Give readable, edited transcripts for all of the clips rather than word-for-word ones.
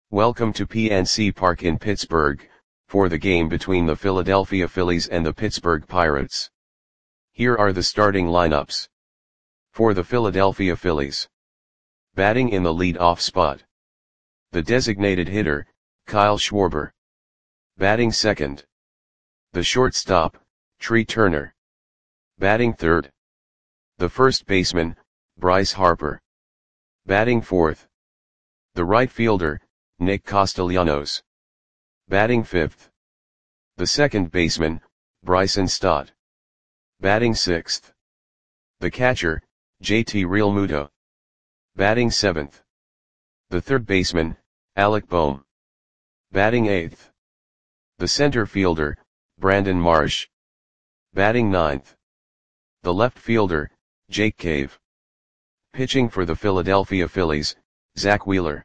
Welcome to PNC Park in Pittsburgh, for the game between the Philadelphia Phillies and the Pittsburgh Pirates. Here are the starting lineups. For the Philadelphia Phillies. Batting in the lead-off spot. The designated hitter, Kyle Schwarber. Batting second. The shortstop, Trea Turner. Batting third. The first baseman, Bryce Harper. Batting fourth. The right fielder, Nick Castellanos. Batting fifth. The second baseman, Bryson Stott. Batting sixth. The catcher, JT Realmuto. Batting seventh. The third baseman, Alec Bohm. Batting eighth. The center fielder, Brandon Marsh. Batting ninth. The left fielder, Jake Cave. Pitching for the Philadelphia Phillies, Zack Wheeler.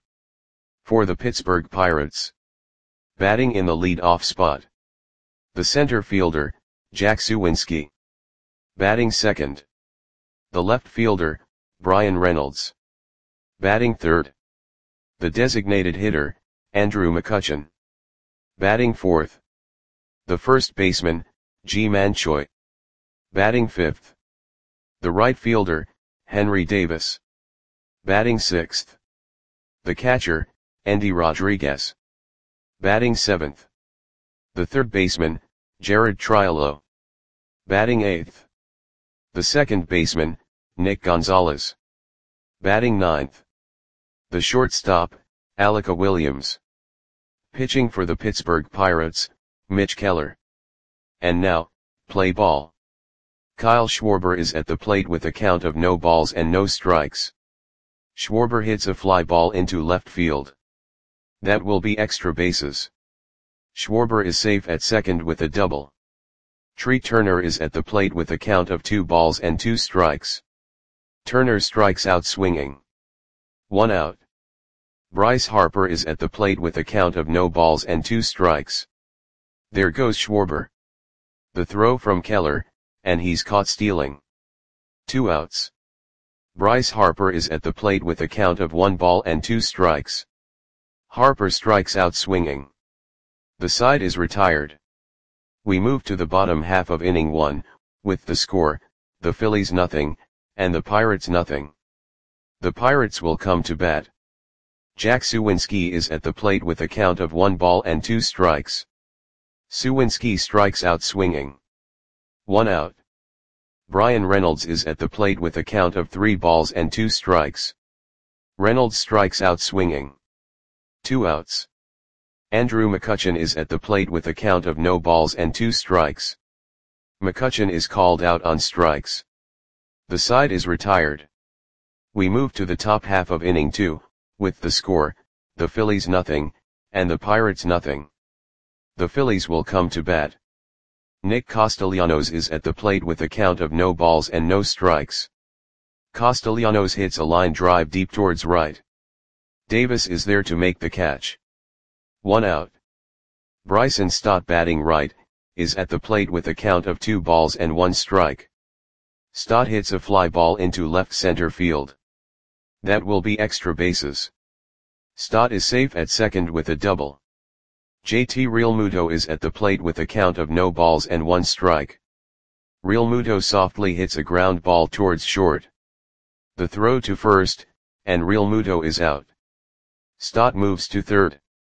For the Pittsburgh Pirates. Batting in the lead-off spot. The center fielder, Jack Suwinski. Batting second. The left fielder, Bryan Reynolds. Batting third. The designated hitter, Andrew McCutchen. Batting fourth. The first baseman, Ji-Man Choi. Batting fifth. The right fielder, Henry Davis. Batting sixth. The catcher, Endy Rodriguez. Batting seventh. The third baseman, Jared Triolo. Batting eighth. The second baseman, Nick Gonzalez. Batting ninth. The shortstop, Alec Williams. Pitching for the Pittsburgh Pirates, Mitch Keller. And now, play ball. Kyle Schwarber is at the plate with a count of no balls and no strikes. Schwarber hits a fly ball into left field. That will be extra bases. Schwarber is safe at second with a double. Trea Turner is at the plate with a count of 2 balls and 2 strikes. Turner strikes out swinging. 1 out. Bryce Harper is at the plate with a count of no balls and 2 strikes. There goes Schwarber. The throw from Keller, and he's caught stealing. 2 outs. Bryce Harper is at the plate with a count of 1 ball and 2 strikes. Harper strikes out swinging. The side is retired. We move to the bottom half of inning 1, with the score, the Phillies nothing, and the Pirates nothing. The Pirates will come to bat. Jack Suwinski is at the plate with a count of 1 ball and 2 strikes. Suwinski strikes out swinging. 1 out. Bryan Reynolds is at the plate with a count of 3 balls and 2 strikes. Reynolds strikes out swinging. 2 outs. Andrew McCutchen is at the plate with a count of no balls and 2 strikes. McCutchen is called out on strikes. The side is retired. We move to the top half of inning 2, with the score, the Phillies nothing, and the Pirates nothing. The Phillies will come to bat. Nick Castellanos is at the plate with a count of no balls and no strikes. Castellanos hits a line drive deep towards right. Davis is there to make the catch. 1 out. Bryson Stott, batting right, is at the plate with a count of 2 balls and 1 strike. Stott hits a fly ball into left center field. That will be extra bases. Stott is safe at second with a double. JT Realmuto is at the plate with a count of no balls and 1 strike. Realmuto softly hits a ground ball towards short. The throw to first, and Realmuto is out. Stott moves to third.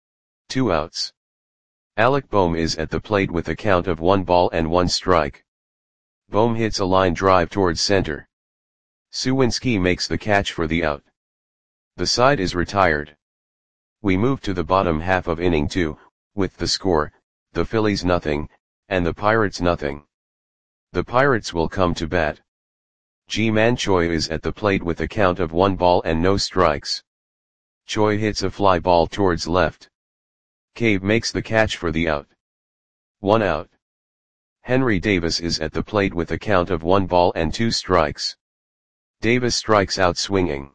2 outs. Alec Bohm is at the plate with a count of 1 ball and 1 strike. Bohm hits a line drive towards center. Suwinski makes the catch for the out. The side is retired. We move to the bottom half of inning 2, with the score, the Phillies nothing, and the Pirates nothing. The Pirates will come to bat. Ji-Man Choi is at the plate with a count of 1 ball and no strikes. Choi hits a fly ball towards left. Cave makes the catch for the out. 1 out. Henry Davis is at the plate with a count of 1 ball and 2 strikes. Davis strikes out swinging.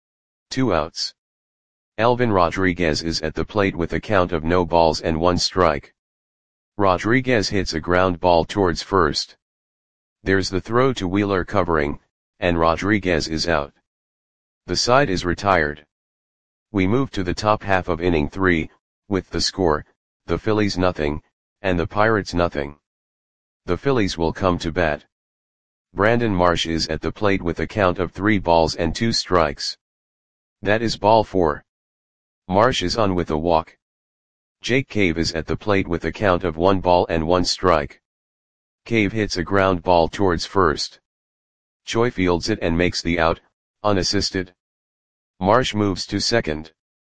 2 outs. Elvin Rodriguez is at the plate with a count of no balls and 1 strike. Rodriguez hits a ground ball towards first. There's the throw to Wheeler covering, and Rodriguez is out. The side is retired. We move to the top half of inning 3, with the score, the Phillies nothing, and the Pirates nothing. The Phillies will come to bat. Brandon Marsh is at the plate with a count of 3 balls and 2 strikes. That is ball 4. Marsh is on with a walk. Jake Cave is at the plate with a count of 1 ball and 1 strike. Cave hits a ground ball towards first. Choi fields it and makes the out, unassisted. Marsh moves to second.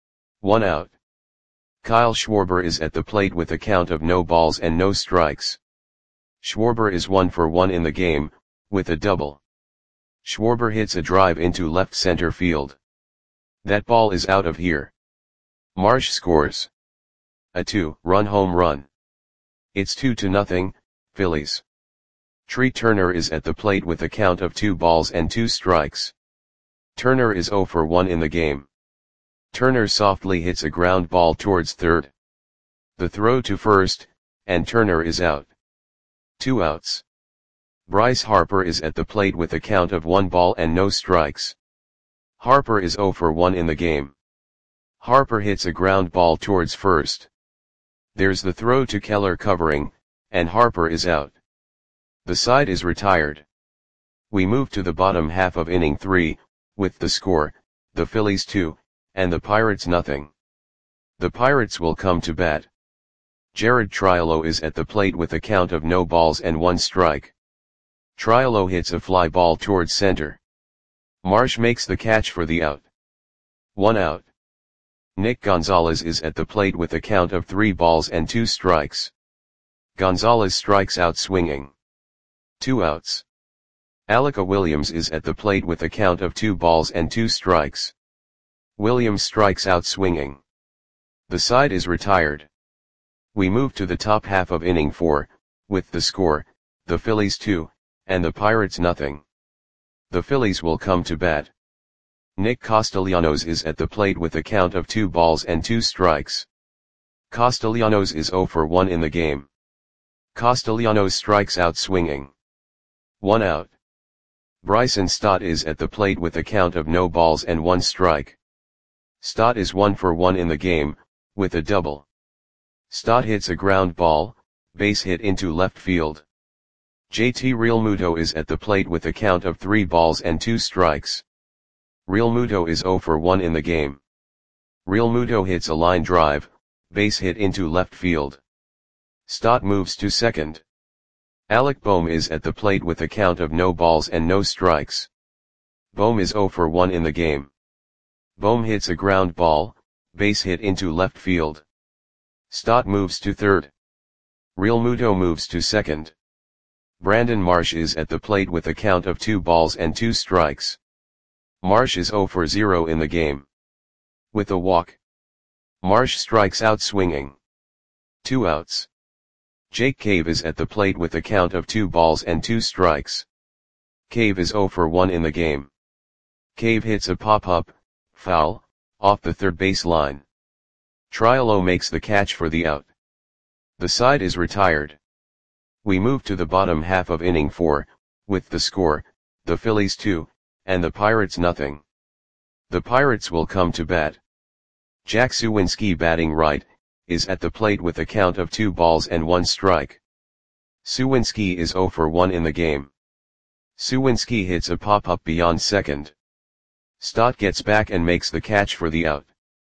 1 out. Kyle Schwarber is at the plate with a count of no balls and no strikes. Schwarber is 1 for 1 in the game, with a double. Schwarber hits a drive into left center field. That ball is out of here. Marsh scores a 2-run home run. It's 2-0, Phillies. Tree Turner is at the plate with a count of 2 balls and 2 strikes. Turner is 0 for 1 in the game. Turner softly hits a ground ball towards third. The throw to first, and Turner is out. 2 outs. Bryce Harper is at the plate with a count of 1 ball and no strikes. Harper is 0 for 1 in the game. Harper hits a ground ball towards first. There's the throw to Keller covering, and Harper is out. The side is retired. We move to the bottom half of inning 3, with the score, the Phillies 2, and the Pirates nothing. The Pirates will come to bat. Jared Triolo is at the plate with a count of no balls and 1 strike. Triolo hits a fly ball towards center. Marsh makes the catch for the out. 1 out. Nick Gonzalez is at the plate with a count of 3 balls and 2 strikes. Gonzalez strikes out swinging. 2 outs. Alec Williams is at the plate with a count of 2 balls and 2 strikes. Williams strikes out swinging. The side is retired. We move to the top half of inning 4, with the score, the Phillies 2, and the Pirates nothing. The Phillies will come to bat. Nick Castellanos is at the plate with a count of 2 balls and 2 strikes. Castellanos is 0 for 1 in the game. Castellanos strikes out swinging. 1 out. Bryson Stott is at the plate with a count of no balls and 1 strike. Stott is 1 for 1 in the game, with a double. Stott hits a ground ball, base hit into left field. JT Realmuto is at the plate with a count of 3 balls and 2 strikes. Realmuto is 0 for 1 in the game. Realmuto hits a line drive, base hit into left field. Stott moves to second. Alec Bohm is at the plate with a count of no balls and no strikes. Bohm is 0 for 1 in the game. Bohm hits a ground ball, base hit into left field. Stott moves to third. Realmuto moves to second. Brandon Marsh is at the plate with a count of 2 balls and 2 strikes. Marsh is 0 for 0 in the game. With a walk. Marsh strikes out swinging. 2 outs. Jake Cave is at the plate with a count of 2 balls and 2 strikes. Cave is 0 for 1 in the game. Cave hits a pop-up, foul, off the third base line. Triolo makes the catch for the out. The side is retired. We move to the bottom half of inning 4, with the score, the Phillies 2, and the Pirates nothing. The Pirates will come to bat. Jack Suwinski batting right, is at the plate with a count of 2 balls and 1 strike. Suwinski is 0 for 1 in the game. Suwinski hits a pop-up beyond second. Stott gets back and makes the catch for the out.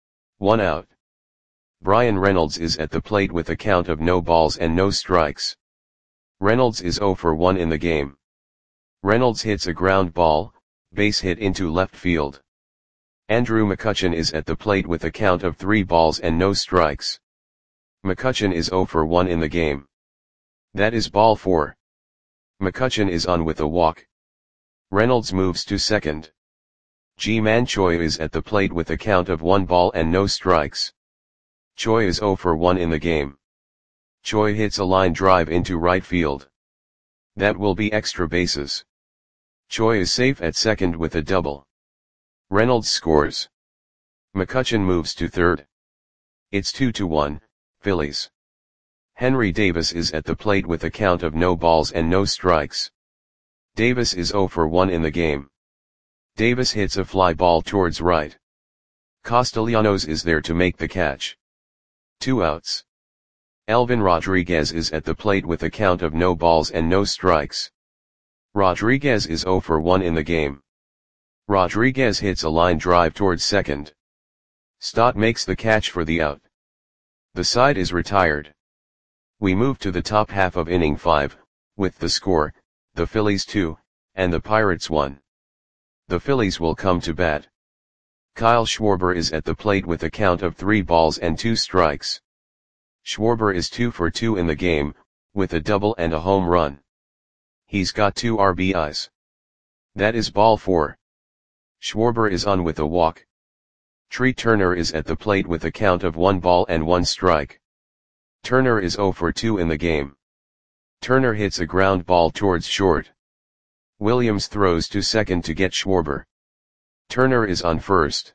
1 out. Brian Reynolds is at the plate with a count of no balls and no strikes. Reynolds is 0 for 1 in the game. Reynolds hits a ground ball, base hit into left field. Andrew McCutchen is at the plate with a count of 3 balls and no strikes. McCutchen is 0 for 1 in the game. That is ball 4. McCutchen is on with a walk. Reynolds moves to second. Ji-Man Choi is at the plate with a count of 1 ball and no strikes. Choi is 0 for 1 in the game. Choi hits a line drive into right field. That will be extra bases. Choi is safe at second with a double. Reynolds scores. McCutchen moves to third. It's 2-1, Phillies. Henry Davis is at the plate with a count of no balls and no strikes. Davis is 0 for 1 in the game. Davis hits a fly ball towards right. Castellanos is there to make the catch. 2 outs. Elvin Rodriguez is at the plate with a count of no balls and no strikes. Rodriguez is 0 for 1 in the game. Rodriguez hits a line drive towards second. Stott makes the catch for the out. The side is retired. We move to the top half of inning 5, with the score, the Phillies 2, and the Pirates 1. The Phillies will come to bat. Kyle Schwarber is at the plate with a count of 3 balls and 2 strikes. Schwarber is 2 for 2 in the game, with a double and a home run. He's got 2 RBIs. That is ball 4. Schwarber is on with a walk. Tree Turner is at the plate with a count of 1 ball and 1 strike. Turner is 0 for 2 in the game. Turner hits a ground ball towards short. Williams throws to second to get Schwarber. Turner is on first.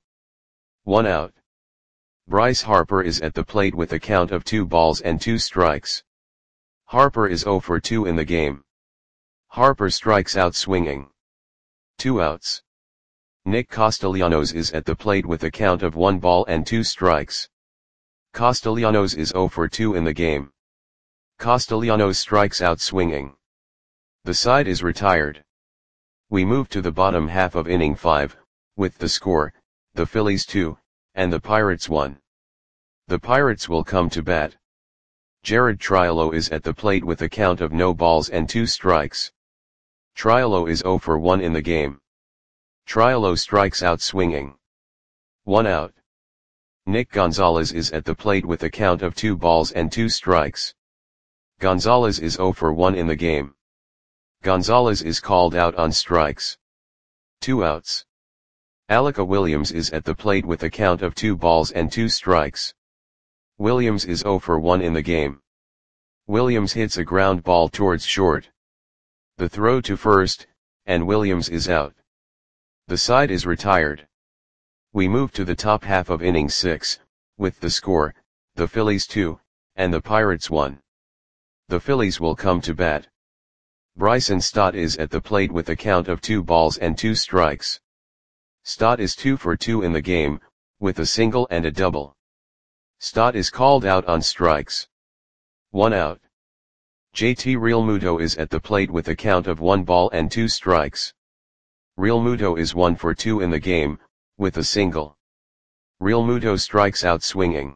1 out. Bryce Harper is at the plate with a count of 2 balls and 2 strikes. Harper is 0 for 2 in the game. Harper strikes out swinging. 2 outs. Nick Castellanos is at the plate with a count of 1 ball and 2 strikes. Castellanos is 0 for 2 in the game. Castellanos strikes out swinging. The side is retired. We move to the bottom half of inning 5, with the score, the Phillies 2, and the Pirates 1. The Pirates will come to bat. Jared Triolo is at the plate with a count of no balls and 2 strikes. Triolo is 0 for 1 in the game. Triolo strikes out swinging. 1 out. Nick Gonzalez is at the plate with a count of 2 balls and 2 strikes. Gonzalez is 0 for 1 in the game. Gonzalez is called out on strikes. 2 outs. Alec Williams is at the plate with a count of 2 balls and 2 strikes. Williams is 0 for 1 in the game. Williams hits a ground ball towards short. The throw to first, and Williams is out. The side is retired. We move to the top half of inning 6, with the score, the Phillies 2, and the Pirates 1. The Phillies will come to bat. Bryson Stott is at the plate with a count of 2 balls and 2 strikes. Stott is 2 for 2 in the game, with a single and a double. Stott is called out on strikes. 1 out. JT Realmuto is at the plate with a count of 1 ball and 2 strikes. Realmuto is 1 for 2 in the game, with a single. Realmuto strikes out swinging.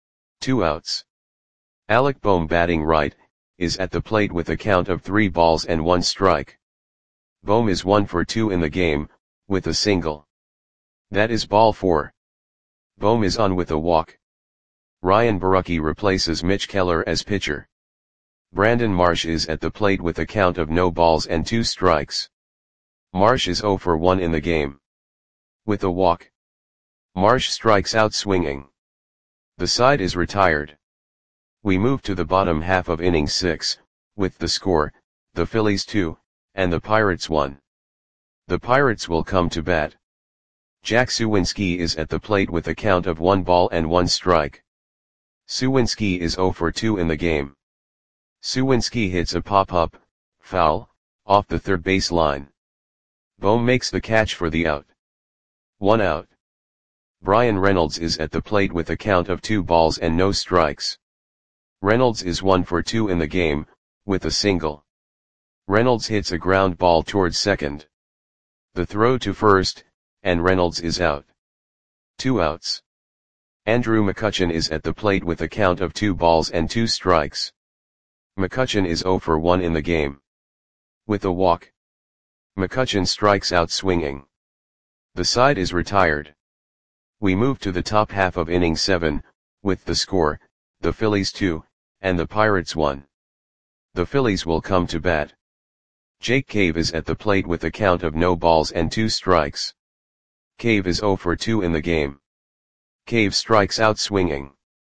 2 outs. Alec Bohm batting right, is at the plate with a count of 3 balls and 1 strike. Bohm is 1 for 2 in the game, with a single. That is ball 4. Bohm is on with a walk. Ryan Borucki replaces Mitch Keller as pitcher. Brandon Marsh is at the plate with a count of no balls and 2 strikes. Marsh is 0 for 1 in the game. With a walk. Marsh strikes out swinging. The side is retired. We move to the bottom half of inning 6, with the score, the Phillies 2, and the Pirates 1. The Pirates will come to bat. Jack Suwinski is at the plate with a count of 1 ball and 1 strike. Suwinski is 0 for 2 in the game. Suwinski hits a pop-up, foul, off the third base line. Bohm makes the catch for the out. 1 out. Brian Reynolds is at the plate with a count of 2 balls and no strikes. Reynolds is 1 for 2 in the game, with a single. Reynolds hits a ground ball towards second. The throw to first, and Reynolds is out. 2 outs. Andrew McCutchen is at the plate with a count of 2 balls and 2 strikes. McCutchen is 0 for 1 in the game. With a walk. McCutchen strikes out swinging. The side is retired. We move to the top half of inning 7, with the score, the Phillies 2, and the Pirates 1. The Phillies will come to bat. Jake Cave is at the plate with a count of no balls and 2 strikes. Cave is 0 for 2 in the game. Cave strikes out swinging.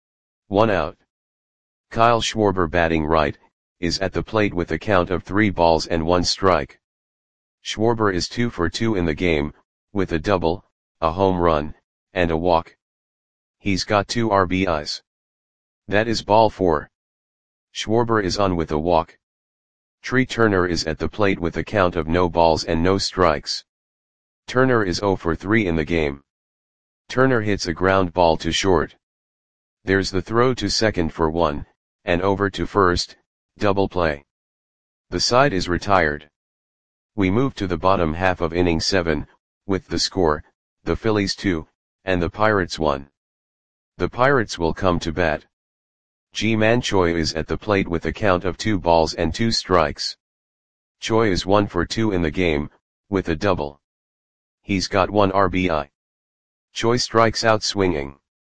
1 out. Kyle Schwarber batting right, is at the plate with a count of 3 balls and 1 strike. Schwarber is 2 for 2 in the game, with a double, a home run, and a walk. He's got 2 RBIs. That is ball 4. Schwarber is on with a walk. Tree Turner is at the plate with a count of no balls and no strikes. Turner is 0 for 3 in the game. Turner hits a ground ball to short. There's the throw to second for 1, and over to first, double play. The side is retired. We move to the bottom half of inning 7, with the score, the Phillies 2, and the Pirates 1. The Pirates will come to bat. Ji-Man Choi is at the plate with a count of 2 balls and 2 strikes. Choi is 1 for 2 in the game, with a double. He's got 1 RBI. Choi strikes out swinging.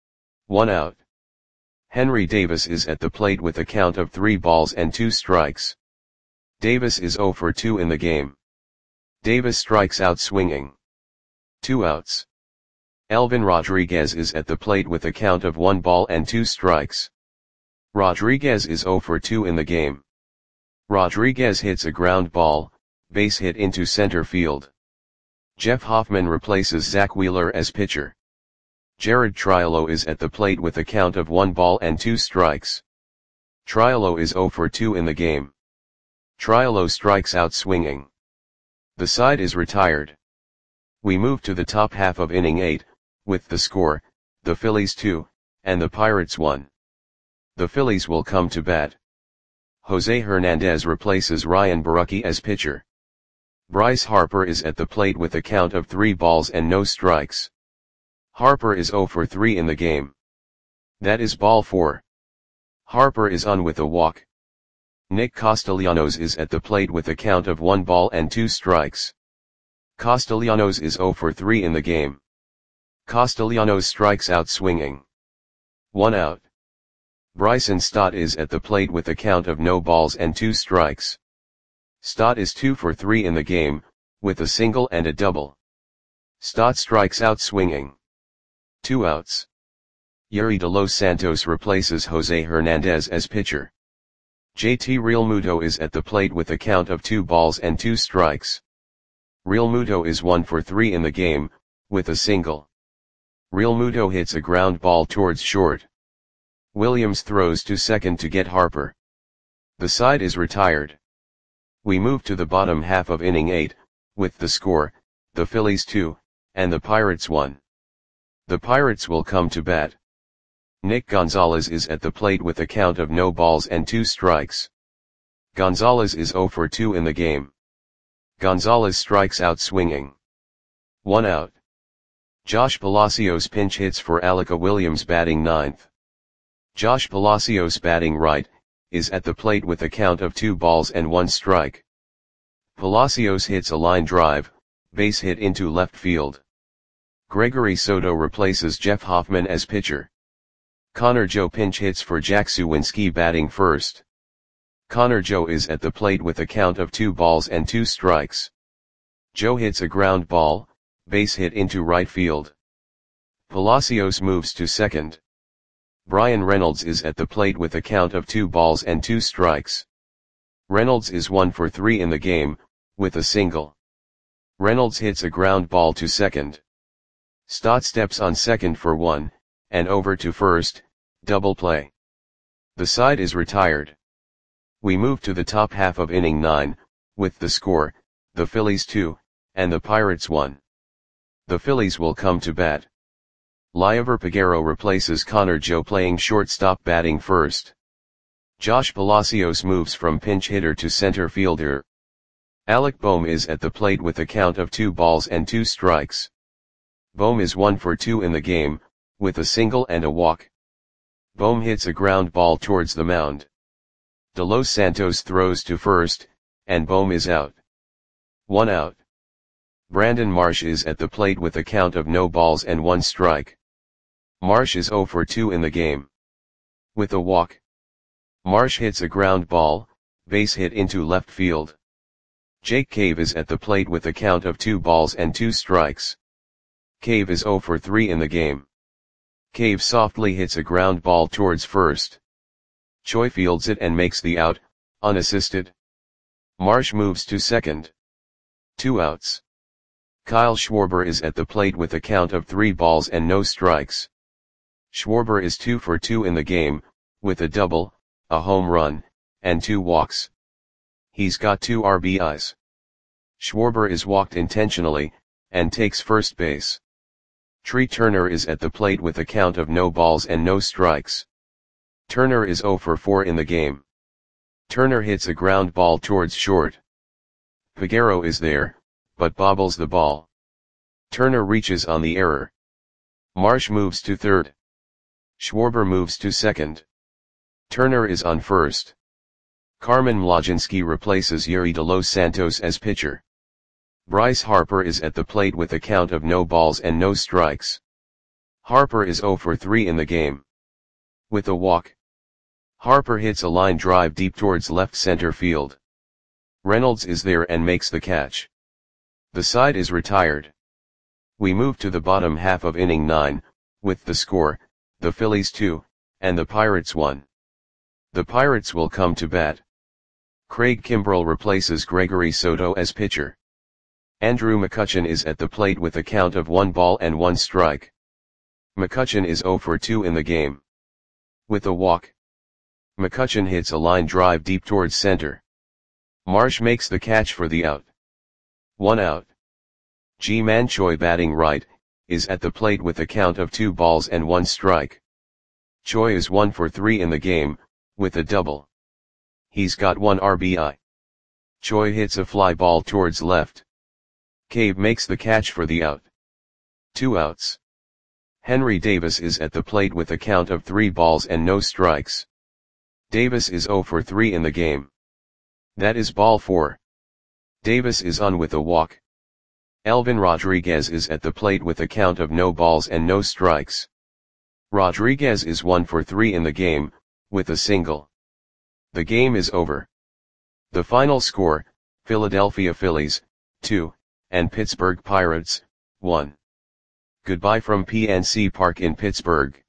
1 out. Henry Davis is at the plate with a count of 3 balls and 2 strikes. Davis is 0 for 2 in the game. Davis strikes out swinging. 2 outs. Elvin Rodriguez is at the plate with a count of 1 ball and 2 strikes. Rodriguez is 0 for 2 in the game. Rodriguez hits a ground ball, base hit into center field. Jeff Hoffman replaces Zach Wheeler as pitcher. Jared Triolo is at the plate with a count of 1 ball and 2 strikes. Triolo is 0 for 2 in the game. Triolo strikes out swinging. The side is retired. We move to the top half of inning 8, with the score, the Phillies 2, and the Pirates 1. The Phillies will come to bat. Jose Hernandez replaces Ryan Borucki as pitcher. Bryce Harper is at the plate with a count of 3 balls and no strikes. Harper is 0 for 3 in the game. That is ball 4. Harper is on with a walk. Nick Castellanos is at the plate with a count of 1 ball and 2 strikes. Castellanos is 0 for 3 in the game. Castellanos strikes out swinging. 1 out. Bryson Stott is at the plate with a count of no balls and 2 strikes. Stott is 2 for 3 in the game, with a single and a double. Stott strikes out swinging. 2 outs. Yuri De Los Santos replaces Jose Hernandez as pitcher. JT Realmuto is at the plate with a count of 2 balls and 2 strikes. Realmuto is 1 for 3 in the game, with a single. Realmuto hits a ground ball towards short. Williams throws to second to get Harper. The side is retired. We move to the bottom half of inning 8, with the score, the Phillies 2, and the Pirates 1. The Pirates will come to bat. Nick Gonzalez is at the plate with a count of no balls and 2 strikes. Gonzalez is 0 for 2 in the game. Gonzalez strikes out swinging. 1 out. Josh Palacios pinch hits for Alika Williams batting 9th. Josh Palacios batting right, is at the plate with a count of 2 balls and 1 strike. Palacios hits a line drive, base hit into left field. Gregory Soto replaces Jeff Hoffman as pitcher. Connor Joe pinch hits for Jack Suwinski batting first. Connor Joe is at the plate with a count of 2 balls and 2 strikes. Joe hits a ground ball, base hit into right field. Palacios moves to second. Brian Reynolds is at the plate with a count of 2 balls and 2 strikes. Reynolds is 1 for 3 in the game, with a single. Reynolds hits a ground ball to second. Stott steps on second for 1, and over to first, double play. The side is retired. We move to the top half of inning 9, with the score, the Phillies 2, and the Pirates 1. The Phillies will come to bat. Liover Peguero replaces Connor Joe playing shortstop batting first. Josh Palacios moves from pinch hitter to center fielder. Alec Bohm is at the plate with a count of 2 balls and 2 strikes. Bohm is 1 for 2 in the game, with a single and a walk. Bohm hits a ground ball towards the mound. De Los Santos throws to first, and Bohm is out. 1 out. Brandon Marsh is at the plate with a count of no balls and 1 strike. Marsh is 0 for 2 in the game. With a walk. Marsh hits a ground ball, base hit into left field. Jake Cave is at the plate with a count of 2 balls and 2 strikes. Cave is 0 for 3 in the game. Cave softly hits a ground ball towards first. Choi fields it and makes the out, unassisted. Marsh moves to second. 2 outs. Kyle Schwarber is at the plate with a count of 3 balls and no strikes. Schwarber is 2 for 2 in the game, with a double, a home run, and 2 walks. He's got 2 RBIs. Schwarber is walked intentionally, and takes first base. Trey Turner is at the plate with a count of no balls and no strikes. Turner is 0 for 4 in the game. Turner hits a ground ball towards short. Peguero is there, but bobbles the ball. Turner reaches on the error. Marsh moves to third. Schwarber moves to second. Turner is on first. Carmen Mlodzinski replaces Yuri de Los Santos as pitcher. Bryce Harper is at the plate with a count of no balls and no strikes. Harper is 0 for 3 in the game. With a walk. Harper hits a line drive deep towards left center field. Reynolds is there and makes the catch. The side is retired. We move to the bottom half of inning 9, with the score, the Phillies 2, and the Pirates 1. The Pirates will come to bat. Craig Kimbrell replaces Gregory Soto as pitcher. Andrew McCutchen is at the plate with a count of 1 ball and 1 strike. McCutchen is 0 for 2 in the game. With a walk. McCutchen hits a line drive deep towards center. Marsh makes the catch for the out. 1 out. Ji-Man Choi, batting right, is at the plate with a count of 2 balls and 1 strike. Choi is 1 for 3 in the game, with a double. He's got 1 RBI. Choi hits a fly ball towards left. Cave makes the catch for the out. 2 outs. Henry Davis is at the plate with a count of 3 balls and no strikes. Davis is 0 for 3 in the game. That is ball 4. Davis is on with a walk. Elvin Rodriguez is at the plate with a count of no balls and no strikes. Rodriguez is 1 for 3 in the game, with a single. The game is over. The final score, Philadelphia Phillies, 2, and Pittsburgh Pirates, 1. Goodbye from PNC Park in Pittsburgh.